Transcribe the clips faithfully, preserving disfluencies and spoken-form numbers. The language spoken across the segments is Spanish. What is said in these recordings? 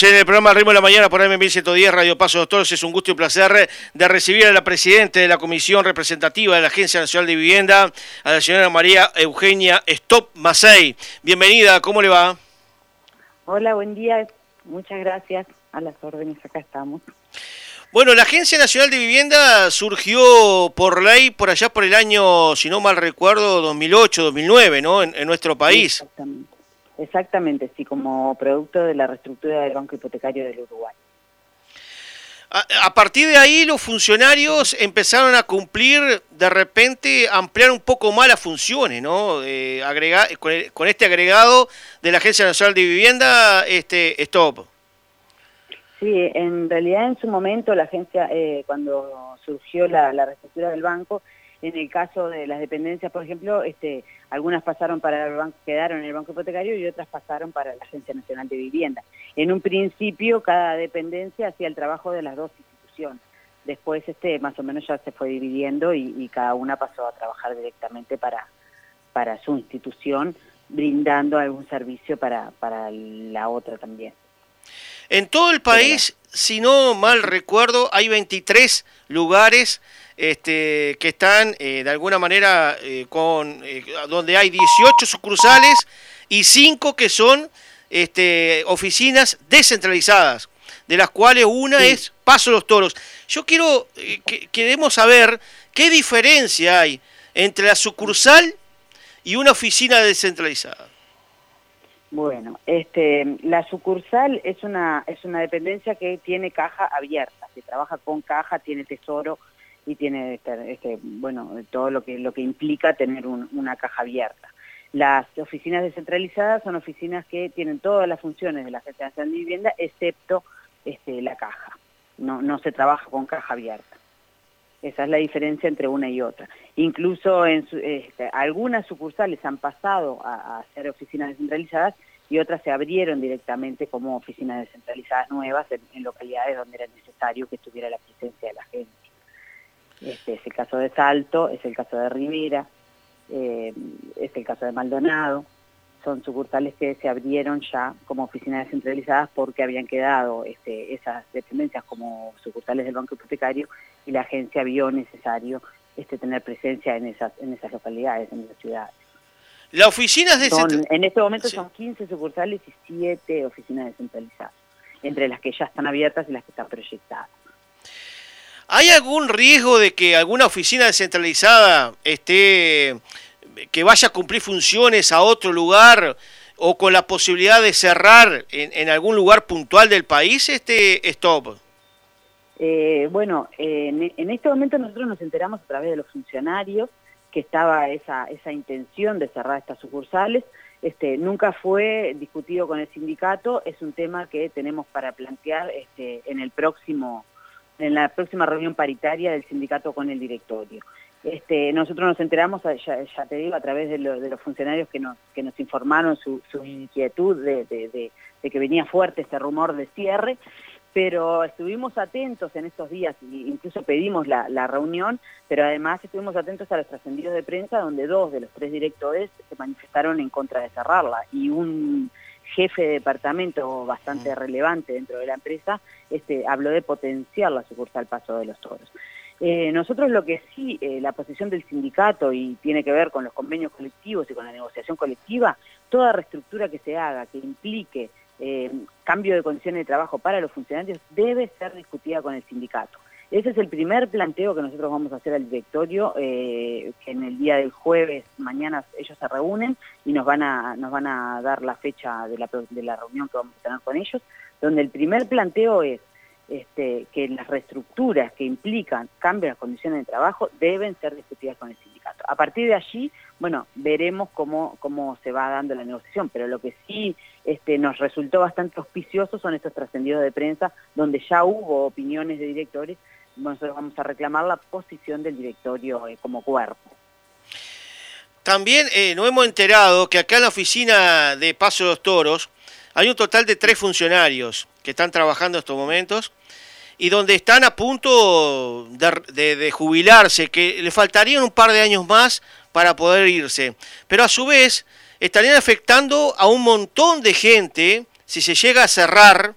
Seguimos en el programa Ritmo de la Mañana por M mil ciento diez, Radio Paso de los Toros. Es un gusto y un placer de recibir a la presidenta de la Comisión Representativa de la Agencia Nacional de Vivienda, a la señora María Eugenia Stop Macei. Bienvenida, ¿cómo le va? Hola, buen día. Muchas gracias. A las órdenes, acá estamos. Bueno, la Agencia Nacional de Vivienda surgió por ley por allá por el año, si no mal recuerdo, dos mil ocho, dos mil nueve, ¿no? En, en nuestro país. Exactamente. Exactamente, sí, como producto de la reestructura del Banco Hipotecario del Uruguay. A, a partir de ahí los funcionarios empezaron a cumplir, de repente, ampliar un poco más las funciones, ¿no? Eh, agregar, con, el, con este agregado de la Agencia Nacional de Vivienda, este Stop. Sí, en realidad en su momento la agencia, eh, cuando surgió la, la reestructura del banco, en el caso de las dependencias, por ejemplo, este, algunas pasaron para el banco, quedaron en el Banco Hipotecario y otras pasaron para la Agencia Nacional de Vivienda. En un principio, cada dependencia hacía el trabajo de las dos instituciones. Después, este, más o menos ya se fue dividiendo y, y cada una pasó a trabajar directamente para, para su institución, brindando algún servicio para, para la otra también. En todo el país, si no mal recuerdo, hay veintitrés lugares este, que están eh, de alguna manera eh, con eh, donde hay dieciocho sucursales y cinco que son este, oficinas descentralizadas, de las cuales una sí. es Paso de los Toros. Yo quiero eh, que queremos saber qué diferencia hay entre la sucursal y una oficina descentralizada. Bueno, este, la sucursal es una, es una dependencia que tiene caja abierta, se trabaja con caja, tiene tesoro y tiene este, este, bueno, todo lo que, lo que implica tener un, una caja abierta. Las oficinas descentralizadas son oficinas que tienen todas las funciones de la Agencia Nacional de Vivienda, excepto este, la caja. No, no se trabaja con caja abierta. Esa es la diferencia entre una y otra. Incluso en su, este, algunas sucursales han pasado a, a ser oficinas descentralizadas y otras se abrieron directamente como oficinas descentralizadas nuevas en, en localidades donde era necesario que estuviera la presencia de la gente. Este es el caso de Salto, es el caso de Rivera, eh, es el caso de Maldonado. Son sucursales que se abrieron ya como oficinas descentralizadas porque habían quedado este, esas dependencias como sucursales del Banco Hipotecario y la agencia vio necesario este, tener presencia en esas, en esas localidades, en esas ciudades. Las oficinas descentralizadas... En este momento sí. son quince sucursales y siete oficinas descentralizadas, entre las que ya están abiertas y las que están proyectadas. ¿Hay algún riesgo de que alguna oficina descentralizada esté... que vaya a cumplir funciones a otro lugar o con la posibilidad de cerrar en, en algún lugar puntual del país este Stop? Eh, bueno, eh, en, en este momento nosotros nos enteramos a través de los funcionarios que estaba esa, esa intención de cerrar estas sucursales. Este, nunca fue discutido con el sindicato, es un tema que tenemos para plantear este, en el próximo, en la próxima reunión paritaria del sindicato con el directorio. Este, nosotros nos enteramos, ya, ya te digo, a través de, lo, de los funcionarios que nos, que nos informaron su, su inquietud de, de, de, de que venía fuerte ese rumor de cierre, pero estuvimos atentos en estos días, incluso pedimos la, la reunión, pero además estuvimos atentos a los trascendidos de prensa donde dos de los tres directores se manifestaron en contra de cerrarla y un jefe de departamento bastante relevante dentro de la empresa este, habló de potenciar la sucursal Paso de los Toros. Eh, nosotros lo que sí, eh, la posición del sindicato y tiene que ver con los convenios colectivos y con la negociación colectiva, toda reestructura que se haga, que implique eh, cambio de condiciones de trabajo para los funcionarios, debe ser discutida con el sindicato. Ese es el primer planteo que nosotros vamos a hacer al directorio, eh, que en el día del jueves, mañana ellos se reúnen y nos van a, nos van a dar la fecha de la, de la reunión que vamos a tener con ellos, donde el primer planteo es Este, que las reestructuras que implican cambio de las condiciones de trabajo deben ser discutidas con el sindicato. A partir de allí, bueno, veremos cómo, cómo se va dando la negociación, pero lo que sí este, nos resultó bastante auspicioso son estos trascendidos de prensa, donde ya hubo opiniones de directores. Nosotros vamos a reclamar la posición del directorio eh, como cuerpo. También eh, nos hemos enterado que acá en la oficina de Paso de los Toros hay un total de tres funcionarios que están trabajando en estos momentos y donde están a punto de, de, de jubilarse, que le faltarían un par de años más para poder irse. Pero a su vez estarían afectando a un montón de gente si se llega a cerrar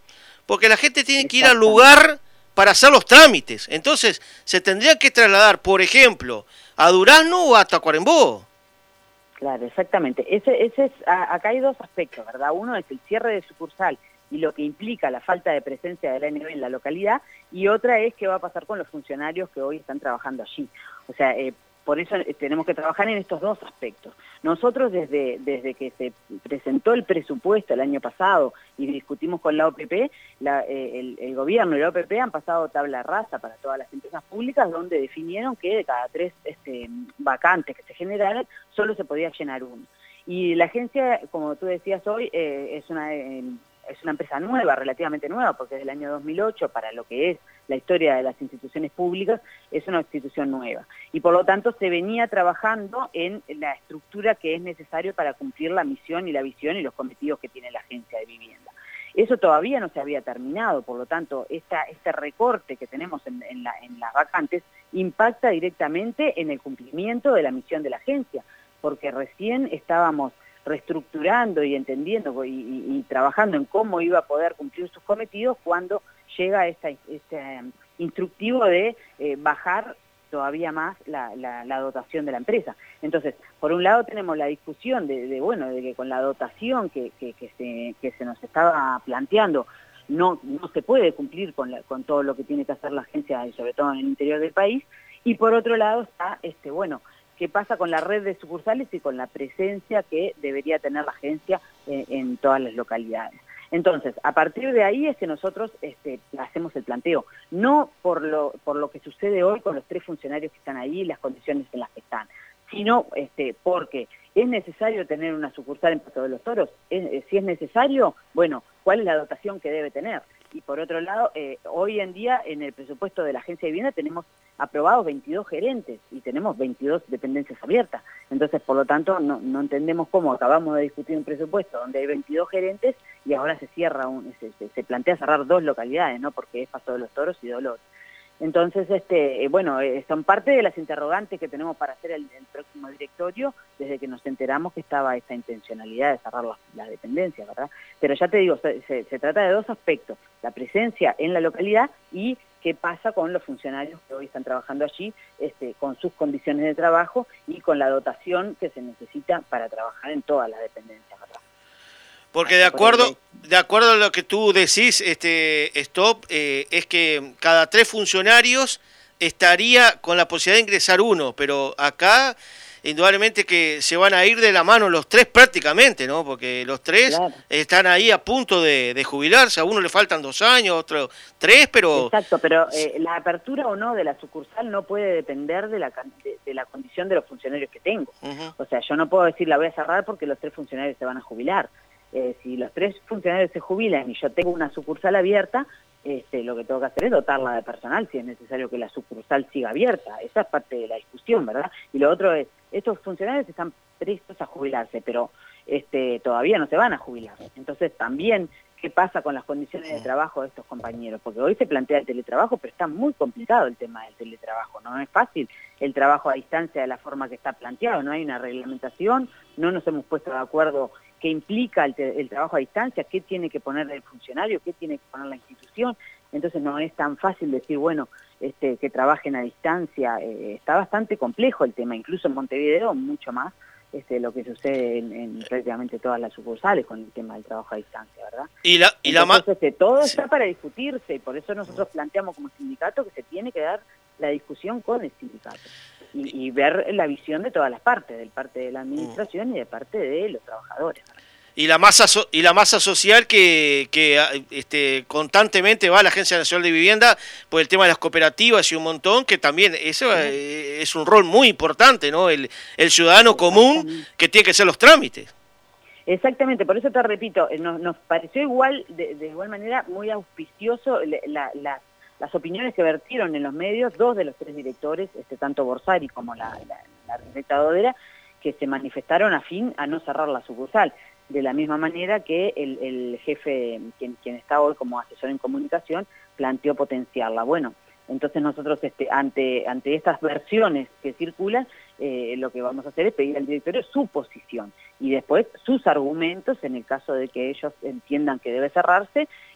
porque la gente tiene que ir al lugar para hacer los trámites. Entonces, se tendría que trasladar, por ejemplo, a Durazno o a Tacuarembó. Claro, exactamente. Ese, ese es, acá hay dos aspectos, ¿verdad? Uno es el cierre de sucursal y lo que implica la falta de presencia de la A N B en la localidad, y otra es qué va a pasar con los funcionarios que hoy están trabajando allí. O sea, eh, por eso tenemos que trabajar en estos dos aspectos. Nosotros desde, desde que se presentó el presupuesto el año pasado y discutimos con la O P P, la, eh, el, el gobierno y la O P P han pasado tabla rasa para todas las empresas públicas, donde definieron que de cada tres este, vacantes que se generaran, solo se podía llenar uno. Y la agencia, como tú decías hoy, eh, es una... Eh, es una empresa nueva, relativamente nueva, porque es del año dos mil ocho, para lo que es la historia de las instituciones públicas, es una institución nueva. Y por lo tanto se venía trabajando en la estructura que es necesario para cumplir la misión y la visión y los cometidos que tiene la Agencia de Vivienda. Eso todavía no se había terminado, por lo tanto, esta, este recorte que tenemos en, en, la, en las vacantes impacta directamente en el cumplimiento de la misión de la agencia, porque recién estábamos reestructurando y entendiendo y, y, y trabajando en cómo iba a poder cumplir sus cometidos cuando llega esta, este instructivo de eh, bajar todavía más la, la, la dotación de la empresa. Entonces, por un lado tenemos la discusión de, de bueno, de que con la dotación que, que, que, se, que se nos estaba planteando no, no se puede cumplir con, la, con todo lo que tiene que hacer la agencia, y sobre todo en el interior del país, y por otro lado está, este bueno, qué pasa con la red de sucursales y con la presencia que debería tener la agencia eh, en todas las localidades. Entonces, a partir de ahí es que nosotros este, hacemos el planteo, no por lo, por lo que sucede hoy con los tres funcionarios que están ahí y las condiciones en las que están, sino este, porque es necesario tener una sucursal en Paso de los Toros. Es, si es necesario, bueno, ¿cuál es la dotación que debe tener? Y por otro lado, eh, hoy en día en el presupuesto de la Agencia de Vivienda tenemos aprobados veintidós gerentes y tenemos veintidós dependencias abiertas. Entonces, por lo tanto, no, no entendemos cómo acabamos de discutir un presupuesto donde hay veintidós gerentes y ahora se cierra, un, se, se, se plantea cerrar dos localidades, ¿no? Porque es Paso de los Toros y Dolores. Entonces, este, eh, bueno, eh, son parte de las interrogantes que tenemos para hacer el, el próximo directorio desde que nos enteramos que estaba esta intencionalidad de cerrar las la dependencias, ¿verdad? Pero ya te digo, se, se, se trata de dos aspectos, la presencia en la localidad y qué pasa con los funcionarios que hoy están trabajando allí, este, con sus condiciones de trabajo y con la dotación que se necesita para trabajar en todas las dependencias, ¿verdad? Porque de acuerdo, de acuerdo a lo que tú decís, este Stop, eh, es que cada tres funcionarios estaría con la posibilidad de ingresar uno, pero acá indudablemente que se van a ir de la mano los tres prácticamente, ¿no? Porque los tres claro. están ahí a punto de, de jubilarse, a uno le faltan dos años, a otro tres, pero... Exacto, pero eh, la apertura o no de la sucursal no puede depender de la, de, de la condición de los funcionarios que tengo. Uh-huh. O sea, yo no puedo decir la voy a cerrar porque los tres funcionarios se van a jubilar. Eh, si los tres funcionarios se jubilan y yo tengo una sucursal abierta, este, lo que tengo que hacer es dotarla de personal si es necesario que la sucursal siga abierta. Esa es parte de la discusión, ¿verdad? Y lo otro es, estos funcionarios están prestos a jubilarse, pero este, todavía no se van a jubilar. Entonces también, ¿qué pasa con las condiciones de trabajo de estos compañeros? Porque hoy se plantea el teletrabajo, pero está muy complicado el tema del teletrabajo, no es fácil el trabajo a distancia de la forma que está planteado, no hay una reglamentación, no nos hemos puesto de acuerdo qué implica el, el trabajo a distancia, qué tiene que poner el funcionario, qué tiene que poner la institución. Entonces no es tan fácil decir, bueno, este, que trabajen a distancia. Eh, está bastante complejo el tema, incluso en Montevideo, mucho más este, lo que sucede en, en prácticamente todas las sucursales con el tema del trabajo a distancia, ¿verdad? Y la, y Entonces, la este, todo sí. está para discutirse, y por eso nosotros planteamos como sindicato que se tiene que dar la discusión con el sindicato. Y, y ver la visión de todas las partes, de parte de la administración y de parte de los trabajadores. Y la masa so y la masa social que, que este, constantemente va a la Agencia Nacional de Vivienda por el tema de las cooperativas y un montón, que también eso sí. eh, es un rol muy importante, ¿no? El, el ciudadano común que tiene que hacer los trámites. Exactamente, por eso te repito, nos, nos pareció igual, de, de igual manera, muy auspicioso la, la, las opiniones que vertieron en los medios, dos de los tres directores, este, tanto Borsari como la, la, la Rita Dodera, que se manifestaron a fin a no cerrar la sucursal. De la misma manera que el, el jefe, quien, quien está hoy como asesor en comunicación, planteó potenciarla. Bueno, entonces nosotros este, ante, ante estas versiones que circulan, eh, lo que vamos a hacer es pedir al directorio su posición y después sus argumentos en el caso de que ellos entiendan que debe cerrarse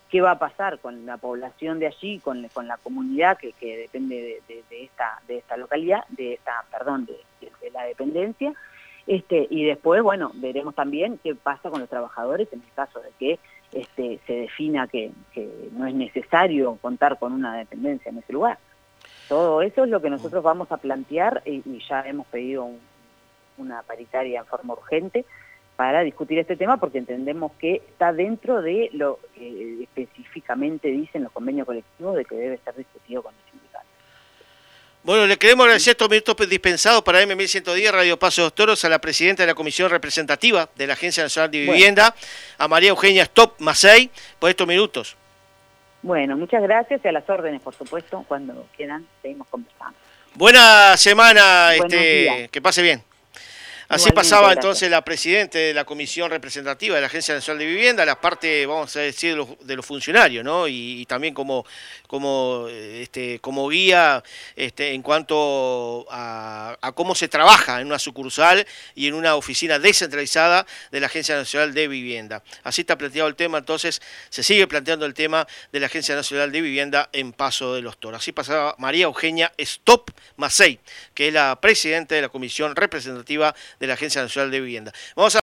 qué va a pasar con la población de allí, con, con la comunidad que, que depende de, de, de, esta, de esta localidad, de esta, perdón, de, de, de la dependencia, este, y después, bueno, veremos también qué pasa con los trabajadores en el caso de que este, se defina que, que no es necesario contar con una dependencia en ese lugar. Todo eso es lo que nosotros vamos a plantear y, y ya hemos pedido un, una paritaria en forma urgente para discutir este tema porque entendemos que está dentro de lo que específicamente dicen los convenios colectivos de que debe ser discutido con el sindicato. Bueno, le queremos agradecer estos minutos dispensados para M mil ciento diez Radio Paso de los Toros a la presidenta de la Comisión Representativa de la Agencia Nacional de Vivienda, bueno, a María Eugenia Stop Macei, por estos minutos. Bueno, muchas gracias y a las órdenes, por supuesto, cuando quieran seguimos conversando. Buena semana, este, que pase bien. Así pasaba entonces la presidenta de la Comisión Representativa de la Agencia Nacional de Vivienda, la parte, vamos a decir, de los, de los funcionarios, ¿no? Y, y también como, como, este, como guía este, en cuanto a, a cómo se trabaja en una sucursal y en una oficina descentralizada de la Agencia Nacional de Vivienda. Así está planteado el tema, entonces se sigue planteando el tema de la Agencia Nacional de Vivienda en Paso de los Toros. Así pasaba María Eugenia Stop Macei, que es la presidenta de la Comisión Representativa de la Agencia Nacional de Vivienda. Vamos a